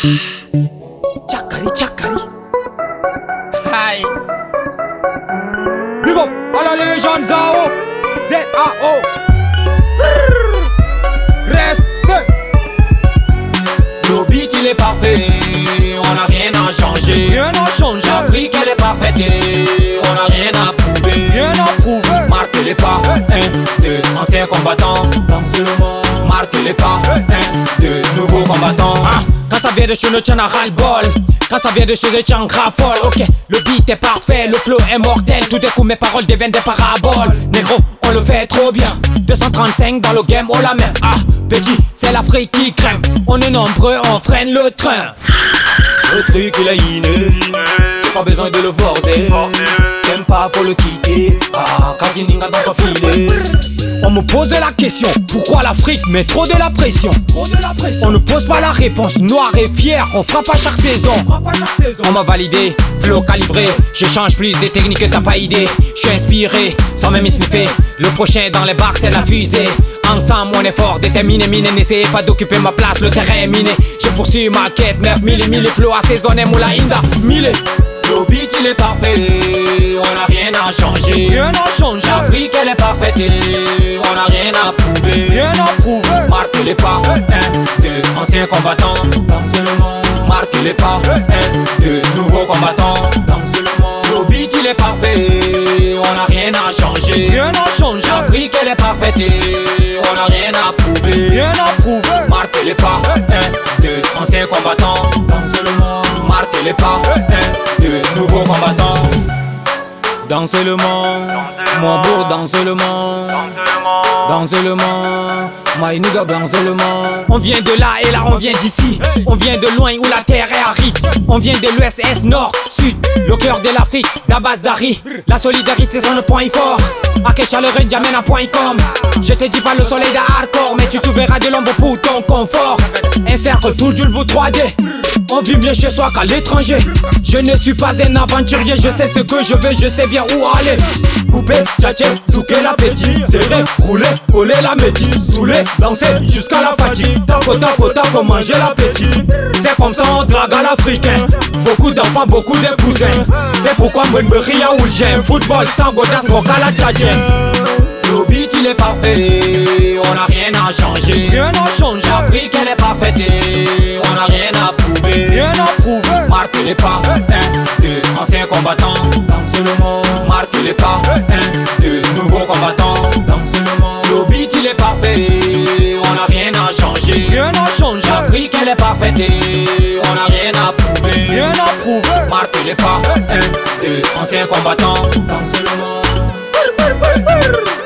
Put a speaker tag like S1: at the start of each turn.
S1: Tchakari, tchakari. Aïe. Big up à la légende Zao. Z-A-O. Respect.
S2: Le beat il est parfait, on n'a rien à changer.
S1: Rien à changer.
S2: L'Afrique elle est parfaite et on n'a rien à prouver.
S1: Rien à prouver.
S2: Marque les pas, 1, 2, anciens combattants. Danse le monde. Marque les pas, 1, 2, nouveaux combattants.
S1: Quand ça vient de chez nous, t'en as ras-le-bol. Quand ça vient de chez eux, t'en graffole. Ok, le beat est parfait, le flow est mortel. Tout d'un coup, mes paroles deviennent des paraboles. Négro, on le fait trop bien. 235 dans le game, oh la main. Petit, c'est l'Afrique qui craint. On est nombreux, on freine le train.
S2: Le truc il est inné, j'ai pas besoin de le forcer. T'aimes pas pour le quitter, Kasininga dans ton filet.
S1: On me posait la question, pourquoi l'Afrique met trop de la pression? On ne pose pas la réponse, noir et fier, on frappe à chaque saison. On m'a validé, flow calibré, je change plus des techniques que t'as pas idée. Je suis inspiré, sans même y sniffer. Le prochain dans les bacs c'est la fusée. Ensemble on est fort, déterminé, miné. N'essayez pas d'occuper ma place, le terrain est miné. Je poursuis ma quête, 9000 flow assaisonné, moula inda, mille.
S2: Le beat il est parfait, on n'a rien à changer.
S1: Rien à changer.
S2: L'Afrique elle est parfaite et on n'a rien à prouver.
S1: Rien à prouver.
S2: Marque les pas, 1, 2, anciens combattants. Danse le monde. Marque les pas, 1, 2, nouveaux combattants. Danse le monde. Le beat il est parfait, on n'a rien à changer.
S1: Rien à changer.
S2: L'Afrique elle est parfaite et on n'a rien à prouver.
S1: Rien à prouver.
S2: Marque les pas, 1, 2, anciens combattants. Danse le monde. Marque les pas, 1, 2, nouveaux combattants. Danse le monde, mon beau danse le monde. Danse le monde, my nigga danse le monde.
S1: On vient de là et là on vient d'ici. On vient de loin où la terre est aride. On vient de l'ouest, est, nord, sud. Le cœur de l'Afrique, la base d'Harry. La solidarité c'est le point fort. Akesha le Jamena point com. Je te dis pas le soleil d'hardcore, mais tu trouveras de l'ombre pour ton confort. Un cercle tout du bout 3D. On vit mieux chez soi qu'à l'étranger. Je ne suis pas un aventurier, je sais ce que je veux, je sais bien où aller. Couper, tchatcher, zouker l'appétit. Serrer, rouler, coller la métisse. Saouler, danser jusqu'à la fatigue. Taco, faut manger l'appétit. C'est comme ça on drague à l'Africain. Beaucoup d'enfants, beaucoup de cousins. C'est pourquoi moi me ria ou j'aime. Football sans godas, mon la tchatcher.
S2: Le beat il est parfait, on n'a rien à changer.
S1: Rien à changer.
S2: L'Afrique elle est parfaite et on n'a rien à prouver.
S1: Rien à prouver.
S2: Marque les pas, 1, 2, anciens combattants. Danse le monde. Marque les pas, 1, 2, nouveaux combattants. Danse le monde. Le beat il est parfait, on n'a rien à changer.
S1: Rien à changer.
S2: L'Afrique elle est parfaite et on n'a rien à prouver.
S1: Rien à prouver.
S2: Marque les pas, 1, 2, anciens combattants. Danse le monde.